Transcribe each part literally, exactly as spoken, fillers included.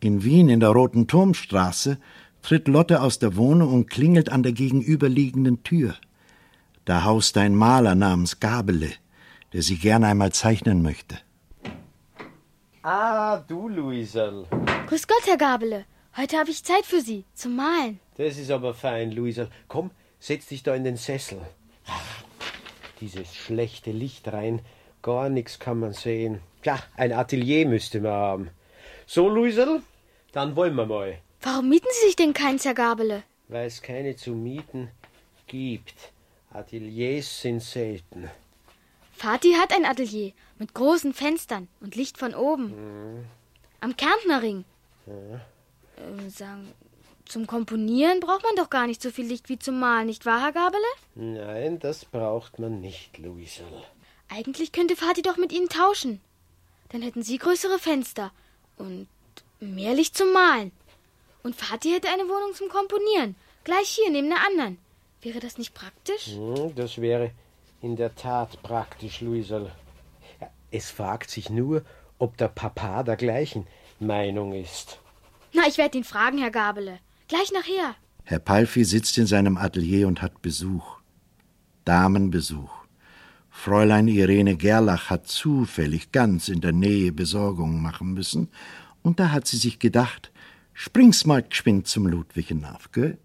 In Wien in der Roten Turmstraße tritt Lotte aus der Wohnung und klingelt an der gegenüberliegenden Tür. Da haust ein Maler namens Gabele, der sie gerne einmal zeichnen möchte. Ah, du, Luisel. Grüß Gott, Herr Gabele. Heute habe ich Zeit für Sie, zum Malen. Das ist aber fein, Luisel. Komm, setz dich da in den Sessel. Dieses schlechte Licht rein, gar nichts kann man sehen. Tja, ein Atelier müsste man haben. So, Luisel, dann wollen wir mal. Warum mieten Sie sich denn keins, Herr Gabele? Weil es keine zu mieten gibt. Ateliers sind selten. Vati hat ein Atelier mit großen Fenstern und Licht von oben. Mhm. Am Kärntnerring. Ja. Äh, sagen, zum Komponieren braucht man doch gar nicht so viel Licht wie zum Malen, nicht wahr, Herr Gabele? Nein, das braucht man nicht, Luisel. Eigentlich könnte Vati doch mit Ihnen tauschen. Dann hätten Sie größere Fenster und mehr Licht zum Malen. Und Vati hätte eine Wohnung zum Komponieren, gleich hier neben der anderen. Wäre das nicht praktisch? Hm, das wäre in der Tat praktisch, Luisel. Ja, es fragt sich nur, ob der Papa der gleichen Meinung ist. Na, ich werde ihn fragen, Herr Gabele. Gleich nachher. Herr Palfi sitzt in seinem Atelier und hat Besuch. Damenbesuch. Fräulein Irene Gerlach hat zufällig ganz in der Nähe Besorgungen machen müssen, und da hat sie sich gedacht, spring's mal geschwind zum Ludwig hinauf, gell?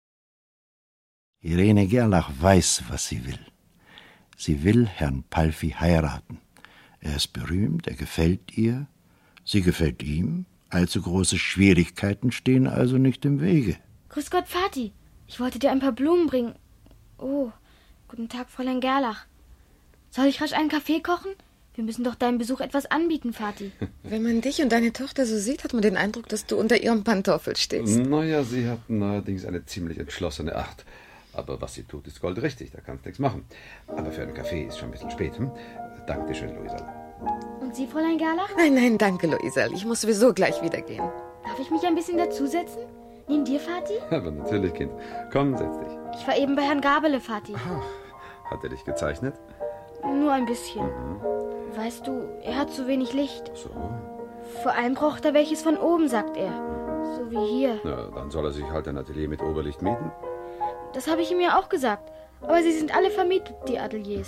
Irene Gerlach weiß, was sie will. Sie will Herrn Palfi heiraten. Er ist berühmt, er gefällt ihr, sie gefällt ihm. Allzu große Schwierigkeiten stehen also nicht im Wege. Grüß Gott, Vati. Ich wollte dir ein paar Blumen bringen. Oh, guten Tag, Fräulein Gerlach. Soll ich rasch einen Kaffee kochen? Wir müssen doch deinem Besuch etwas anbieten, Vati. Wenn man dich und deine Tochter so sieht, hat man den Eindruck, dass du unter ihrem Pantoffel stehst. Naja, sie hat allerdings eine ziemlich entschlossene Art. Aber was sie tut, ist goldrichtig, da kannst du nichts machen. Aber für einen Kaffee ist schon ein bisschen spät. Hm? Danke dir schön, Luisel. Und Sie, Fräulein Gerlach? Nein, nein, danke, Luisel. Ich muss sowieso gleich wieder gehen. Darf ich mich ein bisschen dazusetzen? Neben dir, Vati? Aber natürlich, Kind. Komm, setz dich. Ich war eben bei Herrn Gabele, Vati. Ach, hat er dich gezeichnet? Nur ein bisschen. Mhm. Weißt du, er hat zu wenig Licht. So. Vor allem braucht er welches von oben, sagt er. So wie hier. Na, dann soll er sich halt ein Atelier mit Oberlicht mieten. Das habe ich ihm ja auch gesagt. Aber sie sind alle vermietet, die Ateliers.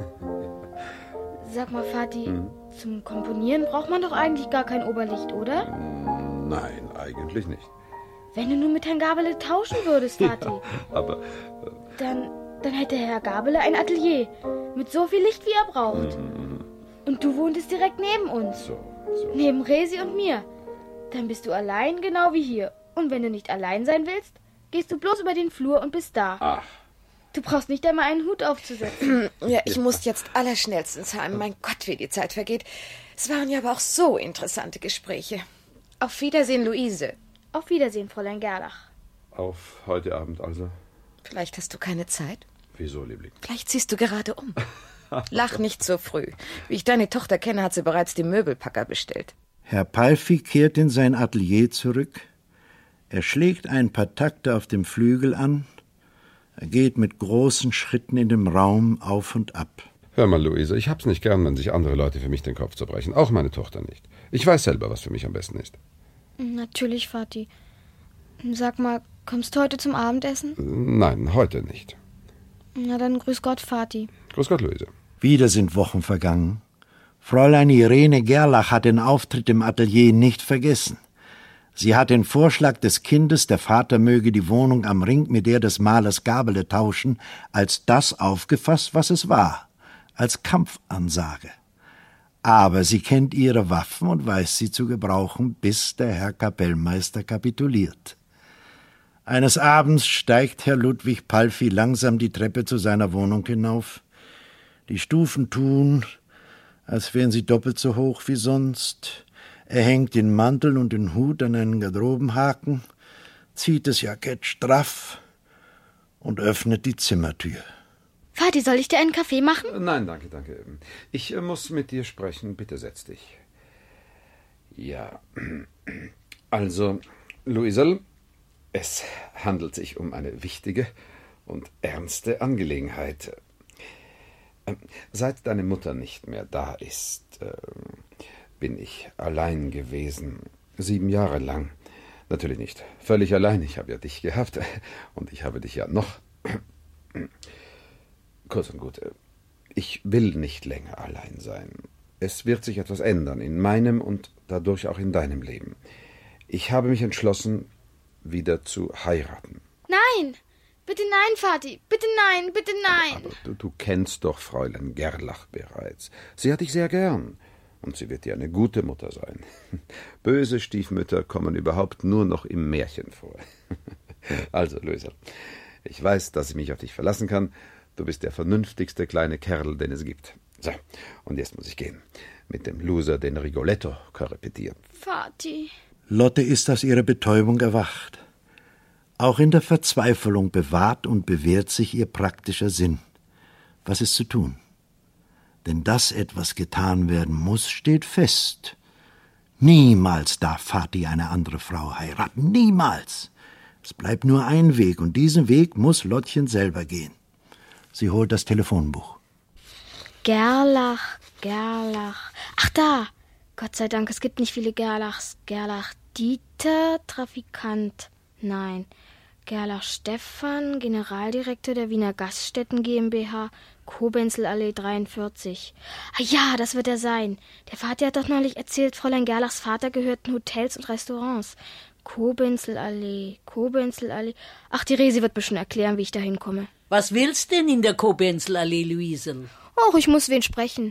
Sag mal, Vati, mhm. zum Komponieren braucht man doch eigentlich gar kein Oberlicht, oder? Nein, eigentlich nicht. Wenn du nur mit Herrn Gabele tauschen würdest, Vati. Ja, aber... Äh, dann, dann hätte Herr Gabele ein Atelier mit so viel Licht, wie er braucht. Mhm. Und du wohntest direkt neben uns. So, so. Neben Resi und mir. Dann bist du allein, genau wie hier. Und wenn du nicht allein sein willst, gehst du bloß über den Flur und bist da. Ach. Du brauchst nicht einmal einen Hut aufzusetzen. Ja, ich muss jetzt allerschnellstens heim. Mein Gott, wie die Zeit vergeht. Es waren ja aber auch so interessante Gespräche. Auf Wiedersehen, Luise. Auf Wiedersehen, Fräulein Gerlach. Auf heute Abend also. Vielleicht hast du keine Zeit? Wieso, Liebling? Vielleicht ziehst du gerade um. Lach nicht so früh. Wie ich deine Tochter kenne, hat sie bereits die Möbelpacker bestellt. Herr Palfi kehrt in sein Atelier zurück. Er schlägt ein paar Takte auf dem Flügel an. Er geht mit großen Schritten in dem Raum auf und ab. Hör mal, Luise, ich hab's nicht gern, wenn sich andere Leute für mich den Kopf zerbrechen. Auch meine Tochter nicht. Ich weiß selber, was für mich am besten ist. Natürlich, Vati. Sag mal, kommst du heute zum Abendessen? Nein, heute nicht. Na dann grüß Gott, Vati. Grüß Gott, Luise. Wieder sind Wochen vergangen. Fräulein Irene Gerlach hat den Auftritt im Atelier nicht vergessen. Sie hat den Vorschlag des Kindes, der Vater möge die Wohnung am Ring mit der des Malers Gabele tauschen, als das aufgefasst, was es war, als Kampfansage. Aber sie kennt ihre Waffen und weiß sie zu gebrauchen, bis der Herr Kapellmeister kapituliert. Eines Abends steigt Herr Ludwig Palfi langsam die Treppe zu seiner Wohnung hinauf. Die Stufen tun, als wären sie doppelt so hoch wie sonst. Er hängt den Mantel und den Hut an einen Garderobenhaken, zieht das Jackett straff und öffnet die Zimmertür. Vati, soll ich dir einen Kaffee machen? Nein, danke, danke. Ich äh, muss mit dir sprechen. Bitte setz dich. Ja, also, Luisel, es handelt sich um eine wichtige und ernste Angelegenheit. Äh, seit deine Mutter nicht mehr da ist, äh, bin ich allein gewesen. Sieben Jahre lang. Natürlich nicht völlig allein. Ich habe ja dich gehabt. Und ich habe dich ja noch. Kurz und gut. Ich will nicht länger allein sein. Es wird sich etwas ändern in meinem und dadurch auch in deinem Leben. Ich habe mich entschlossen, wieder zu heiraten. Nein! Bitte nein, Vati! Bitte nein! Bitte nein! Aber du, du kennst doch Fräulein Gerlach bereits. Sie hat dich sehr gern. Und sie wird dir eine gute Mutter sein. Böse Stiefmütter kommen überhaupt nur noch im Märchen vor. Also, Luisa, ich weiß, dass ich mich auf dich verlassen kann. Du bist der vernünftigste kleine Kerl, den es gibt. So, und jetzt muss ich gehen. Mit dem Loser den Rigoletto korrepetieren. Vati. Lotte ist aus ihrer Betäubung erwacht. Auch in der Verzweiflung bewahrt und bewährt sich ihr praktischer Sinn. Was ist zu tun? Denn dass etwas getan werden muss, steht fest. Niemals darf Vati eine andere Frau heiraten. Niemals. Es bleibt nur ein Weg, und diesen Weg muss Lottchen selber gehen. Sie holt das Telefonbuch. Gerlach, Gerlach. Ach, da. Gott sei Dank, es gibt nicht viele Gerlachs. Gerlach Dieter, Trafikant. Nein. Gerlach Stefan, Generaldirektor der Wiener Gaststätten GmbH, Kobenzl-Allee dreiundvierzig. Ah ja, das wird er sein. Der Vater hat doch neulich erzählt, Fräulein Gerlachs Vater gehörten Hotels und Restaurants. Kobenzl-Allee, Kobenzl-Allee. Ach, die Resi wird mir schon erklären, wie ich da hinkomme. Was willst denn in der Kobenzl-Allee, Luisel? Och, ich muss wen sprechen.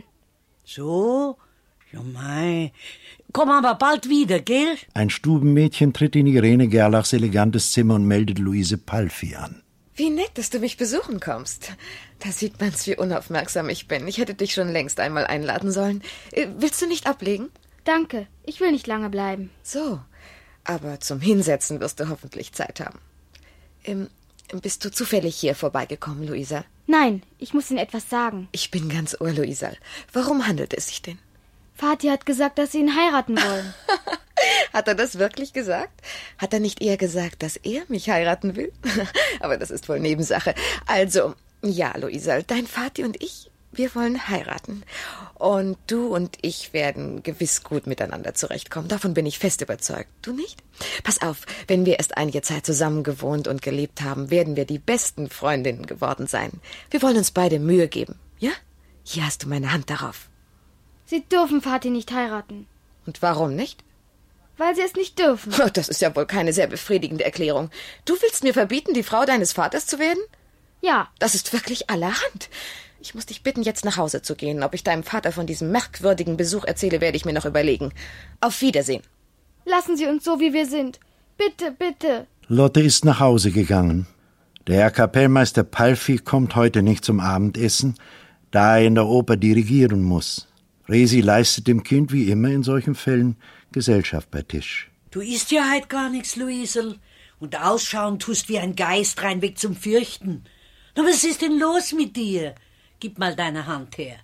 So? Ja, mei. Komm aber bald wieder, gell? Ein Stubenmädchen tritt in Irene Gerlachs elegantes Zimmer und meldet Luise Palfi an. Wie nett, dass du mich besuchen kommst. Da sieht man's, wie unaufmerksam ich bin. Ich hätte dich schon längst einmal einladen sollen. Äh, willst du nicht ablegen? Danke, ich will nicht lange bleiben. So, aber zum Hinsetzen wirst du hoffentlich Zeit haben. Ähm, bist du zufällig hier vorbeigekommen, Luisa? Nein, ich muss Ihnen etwas sagen. Ich bin ganz ohr, Luisa. Warum handelt es sich denn? Vati hat gesagt, dass Sie ihn heiraten wollen. Hat er das wirklich gesagt? Hat er nicht eher gesagt, dass er mich heiraten will? Aber das ist wohl Nebensache. Also, ja, Luisa, dein Vati und ich, wir wollen heiraten. Und du und ich werden gewiss gut miteinander zurechtkommen. Davon bin ich fest überzeugt. Du nicht? Pass auf, wenn wir erst einige Zeit zusammen gewohnt und gelebt haben, werden wir die besten Freundinnen geworden sein. Wir wollen uns beide Mühe geben, ja? Hier hast du meine Hand darauf. Sie dürfen Vati nicht heiraten. Und warum nicht? Weil Sie es nicht dürfen. Oh, das ist ja wohl keine sehr befriedigende Erklärung. Du willst mir verbieten, die Frau deines Vaters zu werden? Ja. Das ist wirklich allerhand. Ich muss dich bitten, jetzt nach Hause zu gehen. Ob ich deinem Vater von diesem merkwürdigen Besuch erzähle, werde ich mir noch überlegen. Auf Wiedersehen. Lassen Sie uns so, wie wir sind. Bitte, bitte. Lotte ist nach Hause gegangen. Der Herr Kapellmeister Palfi kommt heute nicht zum Abendessen, da er in der Oper dirigieren muss. Resi leistet dem Kind wie immer in solchen Fällen Gesellschaft bei Tisch. Du isst ja halt gar nichts, Luisel. Und ausschauen tust wie ein Geist reinweg zum Fürchten. Na, was ist denn los mit dir? Gib mal deine Hand her.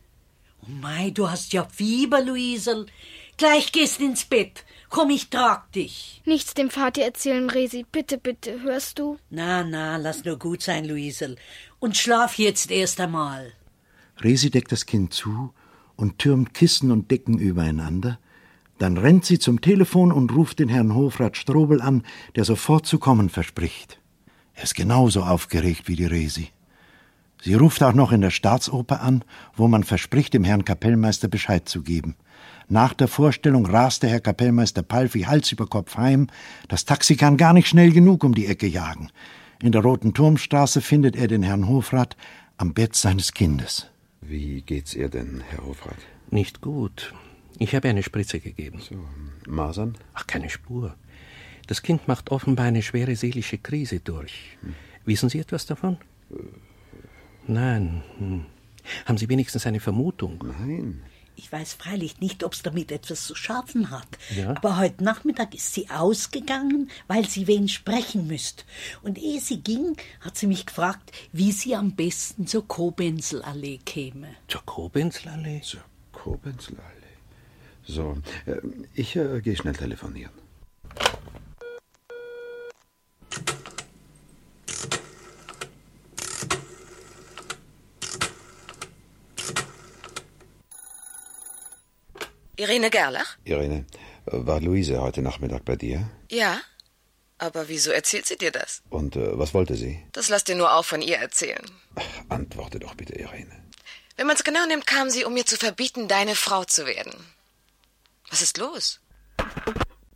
Oh mei, du hast ja Fieber, Luisel. Gleich gehst ins Bett. Komm, ich trag dich. Nichts dem Vati erzählen, Resi. Bitte, bitte, hörst du? Na, na, lass nur gut sein, Luisel. Und schlaf jetzt erst einmal. Resi deckt das Kind zu und türmt Kissen und Decken übereinander. Dann rennt sie zum Telefon und ruft den Herrn Hofrat Strobel an, der sofort zu kommen verspricht. Er ist genauso aufgeregt wie die Resi. Sie ruft auch noch in der Staatsoper an, wo man verspricht, dem Herrn Kapellmeister Bescheid zu geben. Nach der Vorstellung rast der Herr Kapellmeister Palfi Hals über Kopf heim. Das Taxi kann gar nicht schnell genug um die Ecke jagen. In der Roten Turmstraße findet er den Herrn Hofrat am Bett seines Kindes. Wie geht's ihr denn, Herr Hofrat? Nicht gut. Ich habe eine Spritze gegeben. So, Masern? Ach, keine Spur. Das Kind macht offenbar eine schwere seelische Krise durch. Hm. Wissen Sie etwas davon? Äh. Nein. Hm. Haben Sie wenigstens eine Vermutung? Nein. Ich weiß freilich nicht, ob es damit etwas zu schaffen hat. Ja? Aber heute Nachmittag ist sie ausgegangen, weil sie wen sprechen müsst. Und ehe sie ging, hat sie mich gefragt, wie sie am besten zur Kobenzl-Allee käme. Zur Kobenzl-Allee? Zur Kobenzl-Allee. So, äh, ich äh, gehe schnell telefonieren. Irene Gerlach? Irene, War Luise heute Nachmittag bei dir? Ja, aber wieso erzählt sie dir das? Und äh, was wollte sie? Das lass dir nur auch von ihr erzählen. Ach, antworte doch bitte, Irene. Wenn man es genau nimmt, kam sie, um mir zu verbieten, deine Frau zu werden. Was ist los?